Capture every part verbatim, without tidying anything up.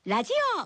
ラジオ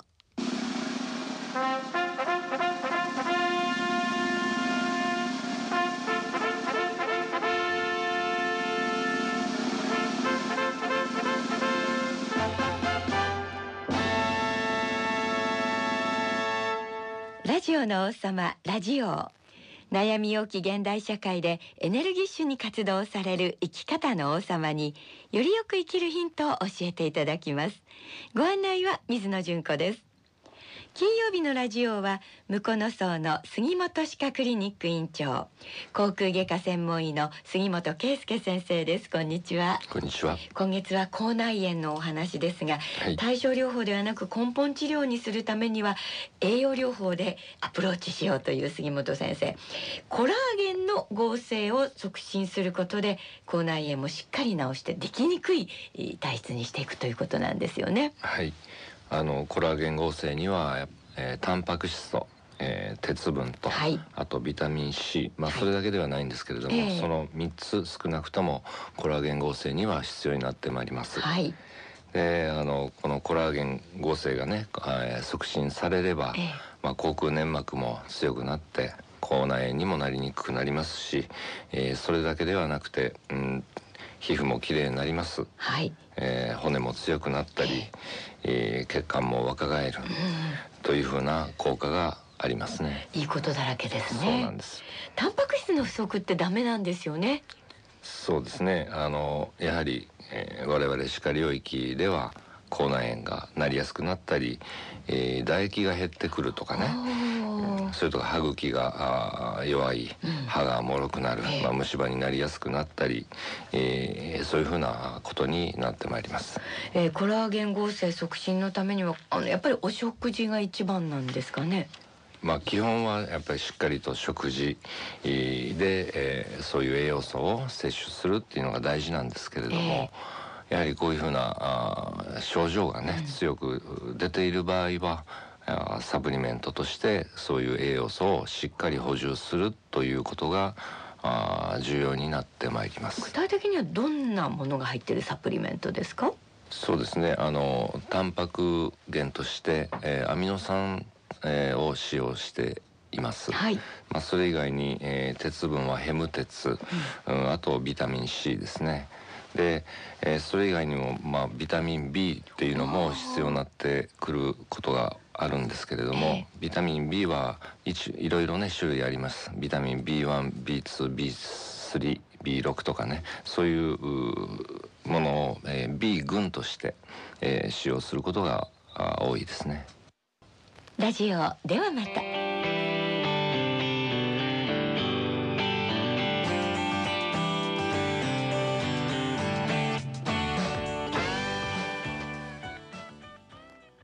ラジオの王様、ラジオ。悩み多き現代社会でエネルギッシュに活動される生き方の王様によりよく生きるヒントを教えていただきます。ご案内は水野純子です。金曜日のラジオは向野荘の杉本歯科クリニック院長、口腔外科専門医の杉本圭介先生です。こんにちは。 こんにちは。 今月は口内炎のお話ですが、はい、対症療法ではなく根本治療にするためには栄養療法でアプローチしようという杉本先生、コラーゲンの合成を促進することで口内炎もしっかり治してできにくい体質にしていくということなんですよね。 はい、あのコラーゲン合成には、えー、タンパク質と、えー、鉄分と、はい、あとビタミン C、まあ、それだけではないんですけれども、はい、そのみっつ少なくともコラーゲン合成には必要になってまいります。はい、であのこのコラーゲン合成がね、えー、促進されれば、えーまあ、口腔粘膜も強くなって口内炎にもなりにくくなりますし、えー、それだけではなくて、うん皮膚もきれいになります、はいえー、骨も強くなったり、えー、血管も若返る、うん、というふうな効果がありますね。 いいことだらけですね。 そうなんです。 タンパク質の不足ってダメなんですよね。 そうですね。あのやはり、えー、我々歯科領域では口内炎がなりやすくなったり、えー、唾液が減ってくるとかね、それとか歯茎が弱い、歯が脆くなる、うんまあ、虫歯になりやすくなったり、えー、そういうふうなことになってまいります。 えー、コラーゲン合成促進のためにはあのやっぱりお食事が一番なんですかね。 まあ、基本はやっぱりしっかりと食事で、えー、そういう栄養素を摂取するっていうのが大事なんですけれども、えー、やはりこういうふうなあ症状がね、うん、強く出ている場合はサプリメントとしてそういう栄養素をしっかり補充するということがあ重要になってまいります。 具体的にはどんなものが入っているサプリメントですか？ そうですね、あのタンパク源として、えー、アミノ酸、えー、を使用しています、はいまあ、それ以外に、えー、鉄分はヘム鉄、うんうん、あとビタミン C ですね。で、えー、それ以外にも、まあ、ビタミン B っていうのも必要になってくることがあるんですけれども、えー、ビタミン B はいちいろいろね種類あります。ビタミン ビーワン、ビーツー、ビースリー、ビーシックス とかね、そういうものを、えー、B 群として、えー、使用することが多いですね。 ラジオではまた。